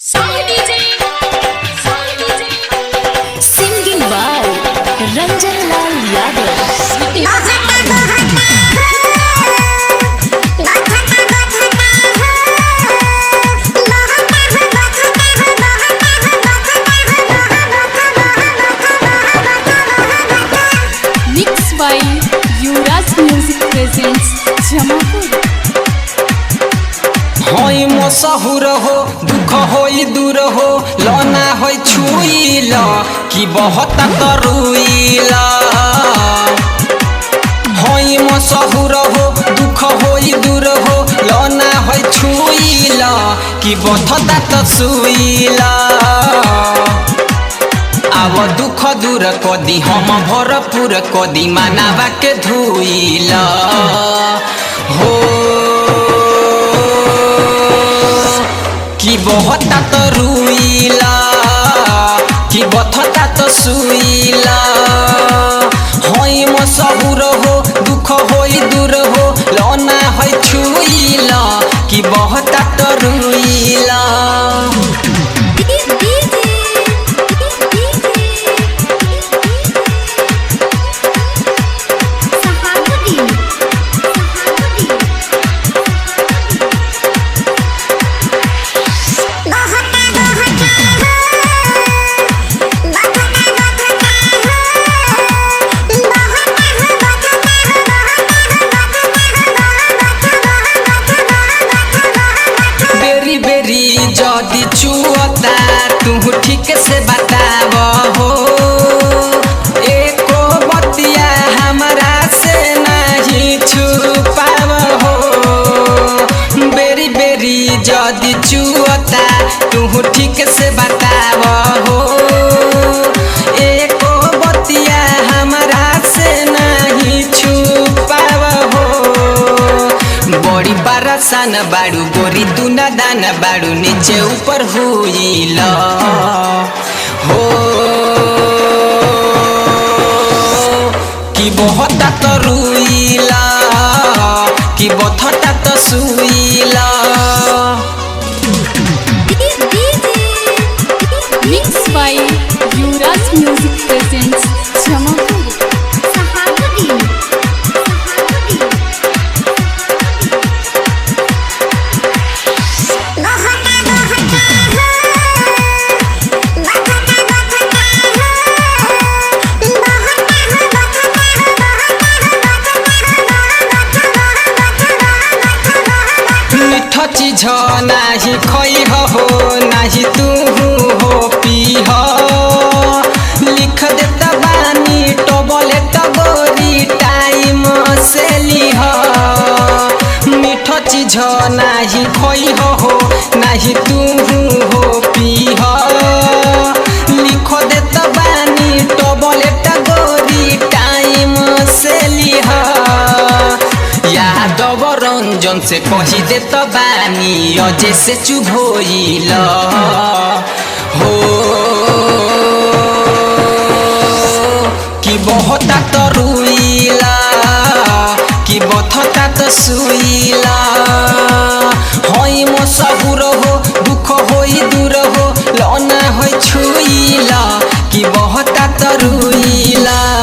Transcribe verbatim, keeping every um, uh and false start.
Singing by Ranjan Lal Yadav. Mixed by Yuvraj Music presents Jamapur. होई मसहुर हो दुख होई दूर हो लना होई छुईल कि बहुत तरुईल होई मसहुर हो दुख होई दूर हो लना होई छुईल कि बहुत तसुईल आव दुख दूर कदी हम भरपूर कदी मानवा के धुईल हो कि बहुत तरुईला कि बथता तो सुईला होई मसहुर हो दुख होई दूर हो लना होई छुईला कि बहुत तरुईला जदि चुअता तू ठीक से बताव हो एको बतिया हमरा से नहीं छुपाव हो बेरी बेरी जदि चुअता तू ठीक से बताव हो एको बतिया हमरा से नहीं छुपाव हो बड़ी बरसान बाड़ू गोरी दुना दाना बाड़ू नीचे ऊपर हुईल हो कि बहुत तरुईला कि बथता तो Suila Mixed by Yuvraj Music presents Jamapur. चीज नाही खई हो नाही तू हो पीह लिख देता बानी टबलेट गोरी टाइम से लिह मीठ चीज नाही खई हो नाही तू हो पीह लिख देता बानी टबलेट गोरी टाइम से लिह यादव रंजन से कही दे तो बानी अजे से चुभोईल हो कि बहुत तरुईला कि बथता तो सुईला होई मसहुर हो दुख होई दूर हो लना होई छुईला कि बहुत तरुईला।